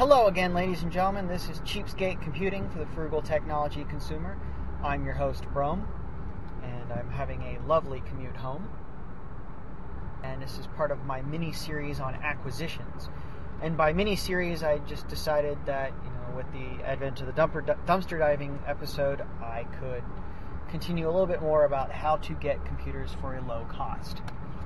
Hello again, ladies and gentlemen. This is Cheapskate Computing for the Frugal Technology Consumer. I'm your host, Brome, and I'm having a lovely commute home. And this is part of my mini-series on acquisitions. And by mini-series, I just decided that, with the advent of the dumpster diving episode, I could continue a little bit more about how to get computers for a low cost.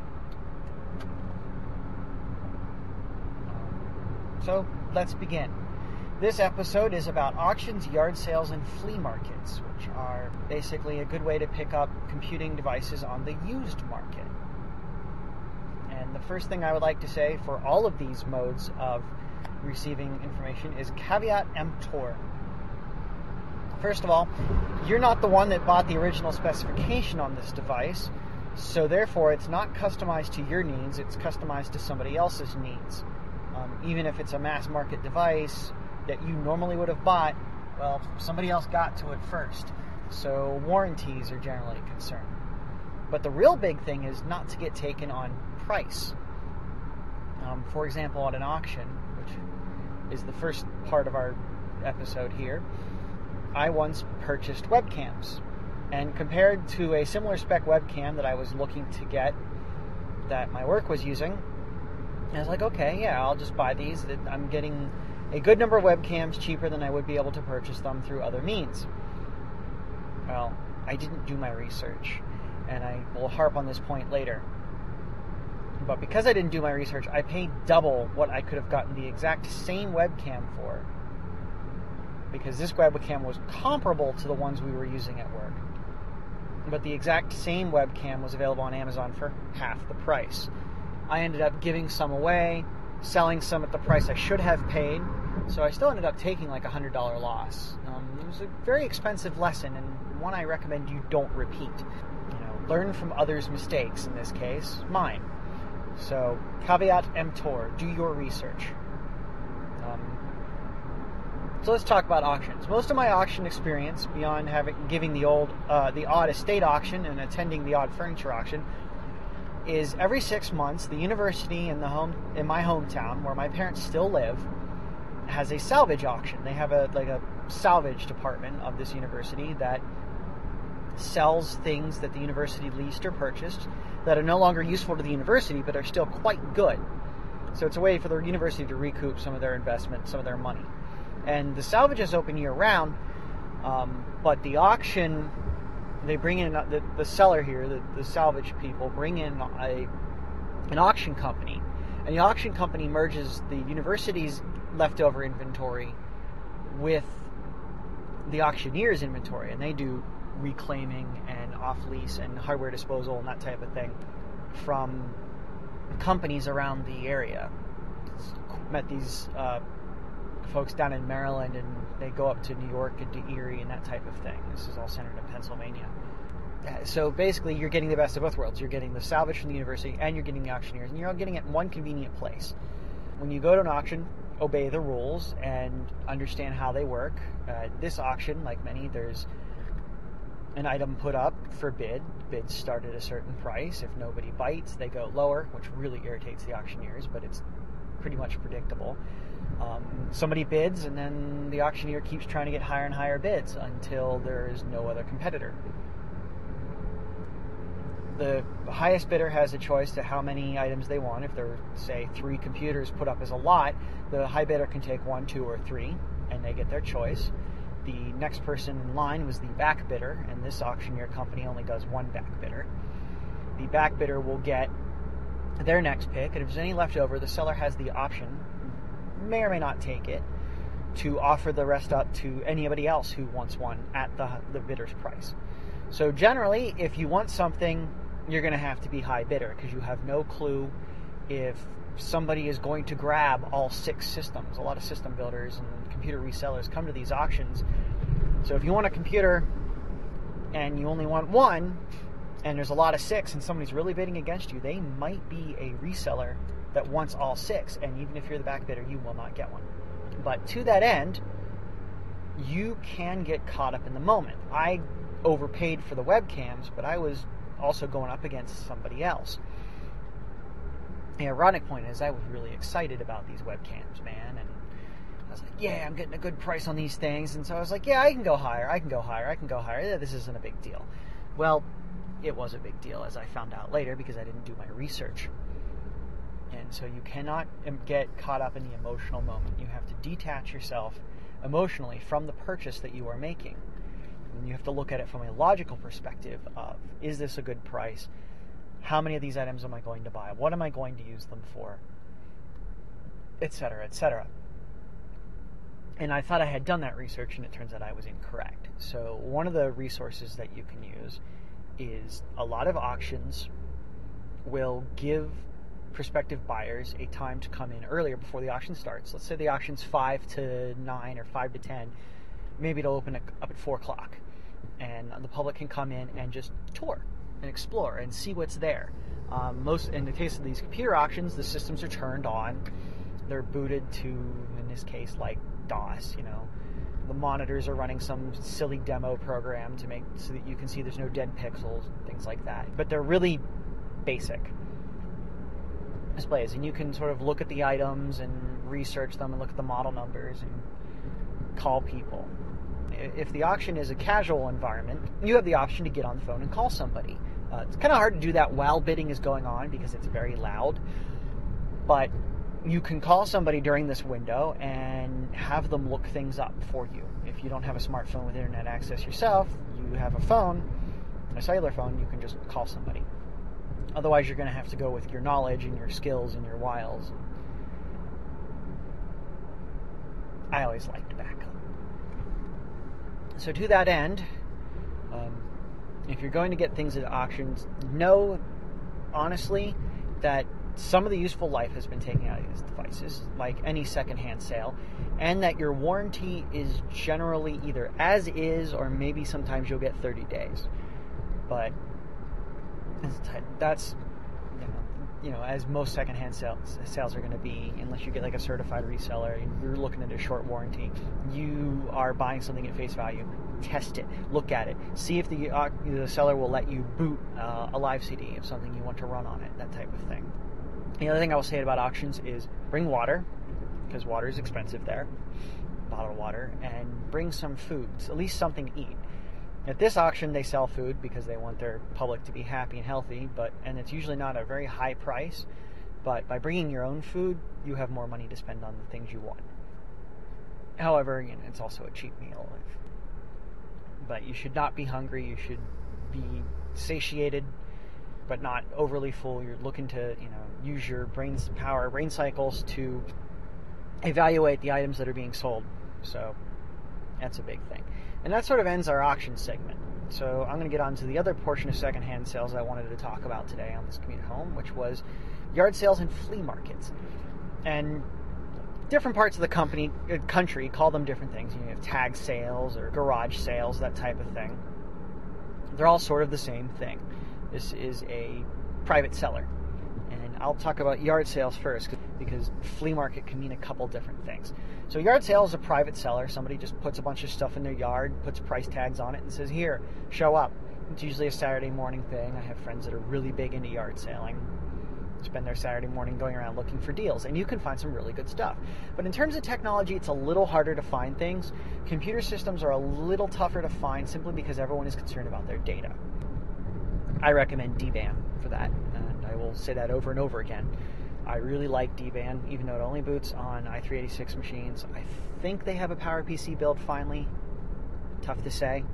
So let's begin. This episode is about auctions, yard sales, and flea markets, which are basically a good way to pick up computing devices on the used market. And the first thing I would like to say for all of these modes of receiving information is caveat emptor. First of all, you're not the one that bought the original specification on this device, so therefore it's not customized to your needs, it's customized to somebody else's needs. Even if it's a mass market device that you normally would have bought, well, somebody else got to it first. So warranties are generally a concern. But the real big thing is not to get taken on price. For example, at an auction, which is the first part of our episode here, I once purchased webcams. And compared to a similar spec webcam that I was looking to get that my work was using, I was like, okay, yeah, I'll just buy these. I'm getting a good number of webcams cheaper than I would be able to purchase them through other means. Well, I didn't do my research, and I will harp on this point later. But because I didn't do my research, I paid double what I could have gotten the exact same webcam for, because this webcam was comparable to the ones we were using at work. But the exact same webcam was available on Amazon for half the price. I ended up giving some away, selling some at the price I should have paid, so I still ended up taking like a $100 loss. It was a very expensive lesson, and one I recommend you don't repeat. Learn from others' mistakes, in this case, mine. So, caveat emptor, do your research. So let's talk about auctions. Most of my auction experience, beyond giving the odd estate auction and attending the odd furniture auction, is every 6 months, the university in my hometown, where my parents still live, has a salvage auction. They have a salvage department of this university that sells things that the university leased or purchased that are no longer useful to the university, but are still quite good. So it's a way for the university to recoup some of their investment, some of their money. And the salvage is open year-round, but the auction, they bring in the seller here, the salvage people bring in an auction company, and the auction company merges the university's leftover inventory with the auctioneer's inventory, and they do reclaiming and off-lease and hardware disposal and that type of thing from companies around the area. Met these folks down in Maryland, and they go up to New York and to Erie and that type of thing. This is all centered in Pennsylvania. So basically, you're getting the best of both worlds. You're getting the salvage from the university, and you're getting the auctioneers, and you're all getting it in one convenient place. When you go to an auction, obey the rules and understand how they work. This auction, like many, there's an item put up for bid. Bids start at a certain price. If nobody bites, they go lower, which really irritates the auctioneers, but it's pretty much predictable. Somebody bids, and then the auctioneer keeps trying to get higher and higher bids until there is no other competitor. The highest bidder has a choice to how many items they want. If there are, say, 3 computers put up as a lot, the high bidder can take 1, 2, or 3, and they get their choice. The next person in line was the back bidder, and this auctioneer company only does 1 back bidder. The back bidder will get their next pick, and if there's any left over, the seller has the option, may or may not take it, to offer the rest up to anybody else who wants one at the bidder's price. So generally, if you want something, you're going to have to be high bidder, because you have no clue if somebody is going to grab all 6 systems. A lot of system builders and computer resellers come to these auctions. So if you want a computer and you only want 1, and there's a lot of 6, and somebody's really bidding against you, they might be a reseller that wants all 6, and even if you're the back bidder, you will not get one. But to that end, you can get caught up in the moment. I overpaid for the webcams, but I was also going up against somebody else. The ironic point is I was really excited about these webcams, man, and was like, yeah, I'm getting a good price on these things. And so I was like, yeah, I can go higher. Yeah, this isn't a big deal. Well, it was a big deal, as I found out later, because I didn't do my research. And so you cannot get caught up in the emotional moment. You have to detach yourself emotionally from the purchase that you are making. And you have to look at it from a logical perspective of, is this a good price? How many of these items am I going to buy? What am I going to use them for? Etc., etc. And I thought I had done that research, and it turns out I was incorrect. So one of the resources that you can use is a lot of auctions will give prospective buyers a time to come in earlier before the auction starts. Let's say the auction's 5 to 9 or 5 to 10. Maybe it'll open up at 4 o'clock. And the public can come in and just tour and explore and see what's there. In the case of these computer auctions, the systems are turned on. They're booted to, in this case, like DOS, The monitors are running some silly demo program to make so that you can see there's no dead pixels and things like that. But they're really basic displays, and you can sort of look at the items and research them and look at the model numbers and call people. If the auction is a casual environment, you have the option to get on the phone and call somebody. It's kind of hard to do that while bidding is going on because it's very loud, but you can call somebody during this window and have them look things up for you. If you don't have a smartphone with internet access yourself, you have a phone, a cellular phone, you can just call somebody. Otherwise, you're going to have to go with your knowledge and your skills and your wiles. I always liked backup. So to that end, if you're going to get things at auctions, know, honestly, that some of the useful life has been taken out of these devices, like any secondhand sale, and that your warranty is generally either as is or maybe sometimes you'll get 30 days. But that's, as most secondhand sales are going to be, unless you get like a certified reseller and you're looking at a short warranty, you are buying something at face value. Test it, look at it, see if the seller will let you boot a live CD of something you want to run on it, that type of thing. The other thing I will say about auctions is bring water, because water is expensive there, bottled water, and bring some food, at least something to eat. At this auction, they sell food because they want their public to be happy and healthy, and it's usually not a very high price, but by bringing your own food, you have more money to spend on the things you want. However, it's also a cheap meal. But you should not be hungry. You should be satiated, but not overly full. You're looking to, use your brain cycles to evaluate the items that are being sold. So that's a big thing. And that sort of ends our auction segment. So I'm going to get on to the other portion of secondhand sales I wanted to talk about today on this commute home, which was yard sales and flea markets. And different parts of the country call them different things. You have tag sales or garage sales, that type of thing. They're all sort of the same thing. This is a private seller. And I'll talk about yard sales first because flea market can mean a couple different things. So yard sale is a private seller. Somebody just puts a bunch of stuff in their yard, puts price tags on it, and says, here, show up. It's usually a Saturday morning thing. I have friends that are really big into yard selling. Spend their Saturday morning going around looking for deals, and you can find some really good stuff. But in terms of technology, it's a little harder to find things. Computer systems are a little tougher to find simply because everyone is concerned about their data. I recommend DBAN for that, and I will say that over and over again. I really like DBAN, even though it only boots on i386 machines. I think they have a PowerPC build finally. Tough to say.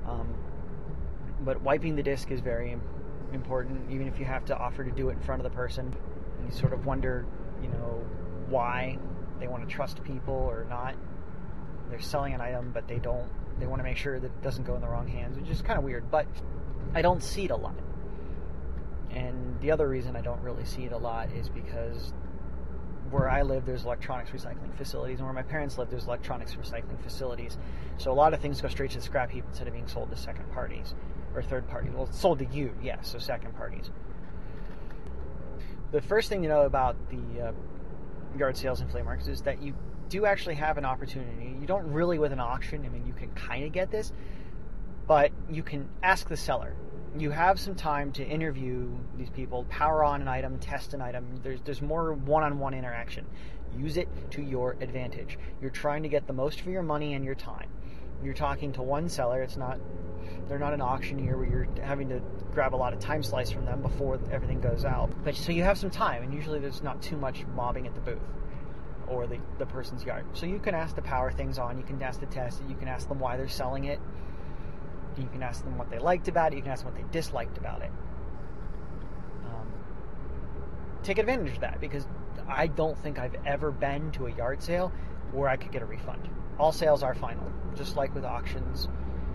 But wiping the disk is very important, even if you have to offer to do it in front of the person. And you sort of wonder, why they want to trust people or not. They're selling an item, but they don't. They want to make sure that it doesn't go in the wrong hands, which is kind of weird. But I don't see it a lot. And the other reason I don't really see it a lot is because where I live, there's electronics recycling facilities, and where my parents live, there's electronics recycling facilities. So a lot of things go straight to the scrap heap instead of being sold to second parties. Or third parties. Well, it's sold to you, yes, so second parties. The first thing to know about the yard sales and flea markets is that you do actually have an opportunity. You don't really with an auction. I mean, you can kind of get this, but you can ask the seller. you have some time to interview these people, power on an item, test an item. There's more one-on-one interaction. Use it to your advantage. You're trying to get the most for your money and your time. You're talking to one seller. They're not an auctioneer where you're having to grab a lot of time slice from them before everything goes out. But so you have some time, and usually there's not too much mobbing at the booth or the person's yard. So you can ask to power things on. You can ask to test it. You can ask them why they're selling it. You can ask them what they liked about it. You can ask them what they disliked about it. Take advantage of that, because I don't think I've ever been to a yard sale where I could get a refund. All sales are final, just like with auctions.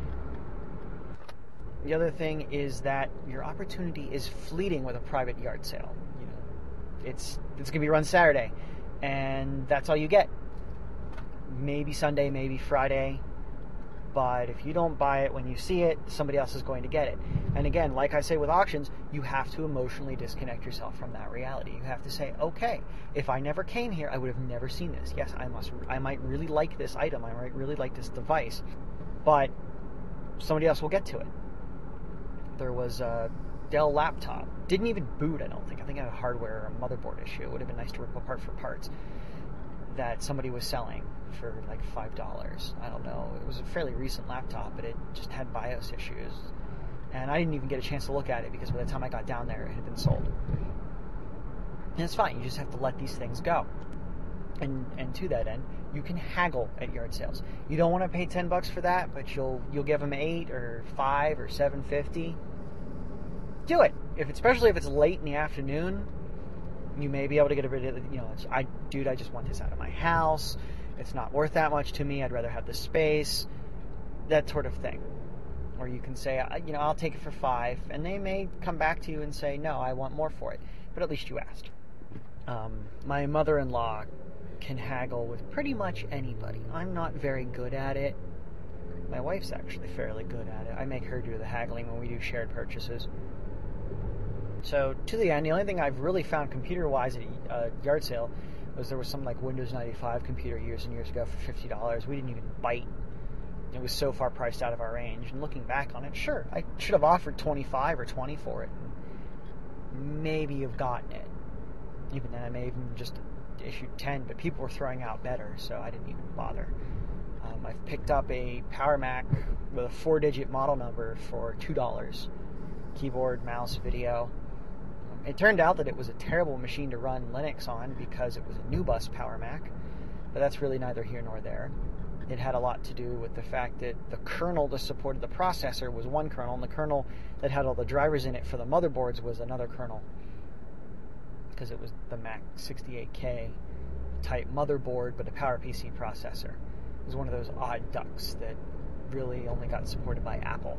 The other thing is that your opportunity is fleeting with a private yard sale. It's going to be run Saturday, and that's all you get. Maybe Sunday, maybe Friday. But if you don't buy it when you see it, somebody else is going to get it. And again, like I say with auctions, you have to emotionally disconnect yourself from that reality. You have to say, okay, if I never came here, I would have never seen this. Yes, I might really like this item. I might really like this device. But somebody else will get to it. There was a Dell laptop. Didn't even boot, I don't think. I think it had a hardware or a motherboard issue. It would have been nice to rip apart for parts. That somebody was selling for like $5. I don't know. It was a fairly recent laptop, but it just had BIOS issues. And I didn't even get a chance to look at it because by the time I got down there, it had been sold. And it's fine. You just have to let these things go. And to that end, you can haggle at yard sales. You don't want to pay $10 for that, but you'll give them $8 or $5 or $7.50. Do it. Especially if it's late in the afternoon. You may be able to get rid of it. I just want this out of my house. It's not worth that much to me. I'd rather have the space. That sort of thing. Or you can say, I'll take it for $5, and they may come back to you and say, no, I want more for it. But at least you asked. My mother-in-law can haggle with pretty much anybody. I'm not very good at it. My wife's actually fairly good at it. I make her do the haggling when we do shared purchases. So, to the end, the only thing I've really found computer-wise at a yard sale was there was some like Windows 95 computer years and years ago for $50. We didn't even bite. It was so far priced out of our range. And looking back on it, sure, I should have offered $25 or $20 for it. And maybe have gotten it. Even then, I may even just issued $10, but people were throwing out better, so I didn't even bother. I've picked up a Power Mac with a 4-digit model number for $2. Keyboard, mouse, video. It turned out that it was a terrible machine to run Linux on because it was a NuBus Power Mac, but that's really neither here nor there. It had a lot to do with the fact that the kernel that supported the processor was one kernel, and the kernel that had all the drivers in it for the motherboards was another kernel, because it was the Mac 68K type motherboard, but a PowerPC processor. It was one of those odd ducks that really only got supported by Apple.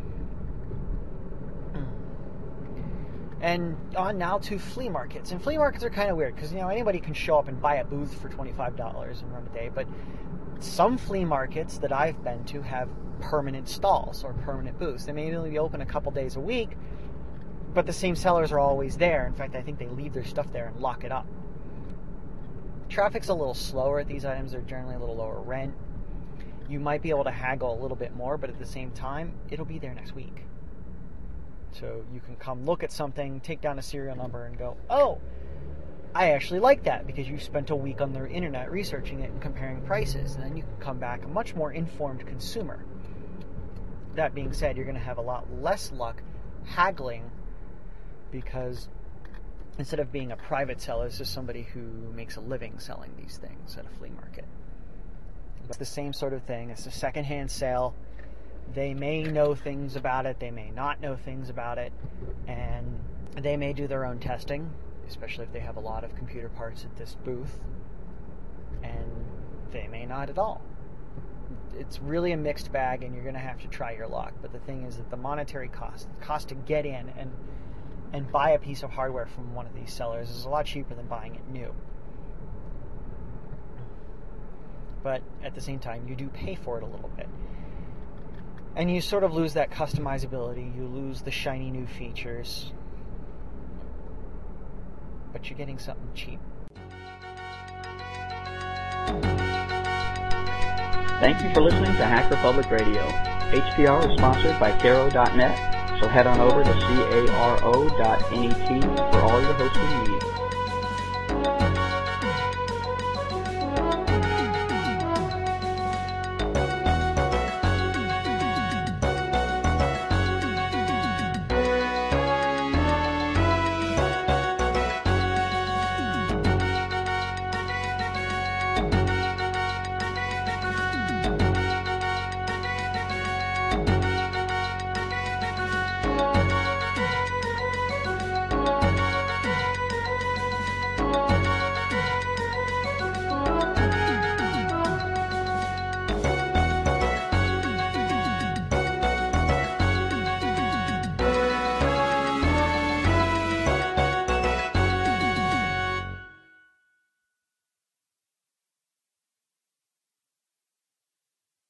And on now to flea markets. And flea markets are kind of weird because, anybody can show up and buy a booth for $25 and run a day. But some flea markets that I've been to have permanent stalls or permanent booths. They may only be open a couple days a week, but the same sellers are always there. In fact, I think they leave their stuff there and lock it up. Traffic's a little slower at these items. They're generally a little lower rent. You might be able to haggle a little bit more, but at the same time, it'll be there next week. So you can come look at something, take down a serial number, and go, oh, I actually like that, because you spent a week on the internet researching it and comparing prices, and then you can come back a much more informed consumer. That being said, you're going to have a lot less luck haggling, because instead of being a private seller, this is somebody who makes a living selling these things at a flea market. It's the same sort of thing. It's a secondhand sale. They may know things about it, they may not know things about it, and they may do their own testing, especially if they have a lot of computer parts at this booth, and they may not at all. It's really a mixed bag, and you're going to have to try your luck. But the thing is that the monetary cost to get in and buy a piece of hardware from one of these sellers is a lot cheaper than buying it new. But at the same time, you do pay for it a little bit. And you sort of lose that customizability. You lose the shiny new features. But you're getting something cheap. Thank you for listening to Hacker Public Radio. HPR is sponsored by Caro.net, So head on over to caro.net for all your hosting needs.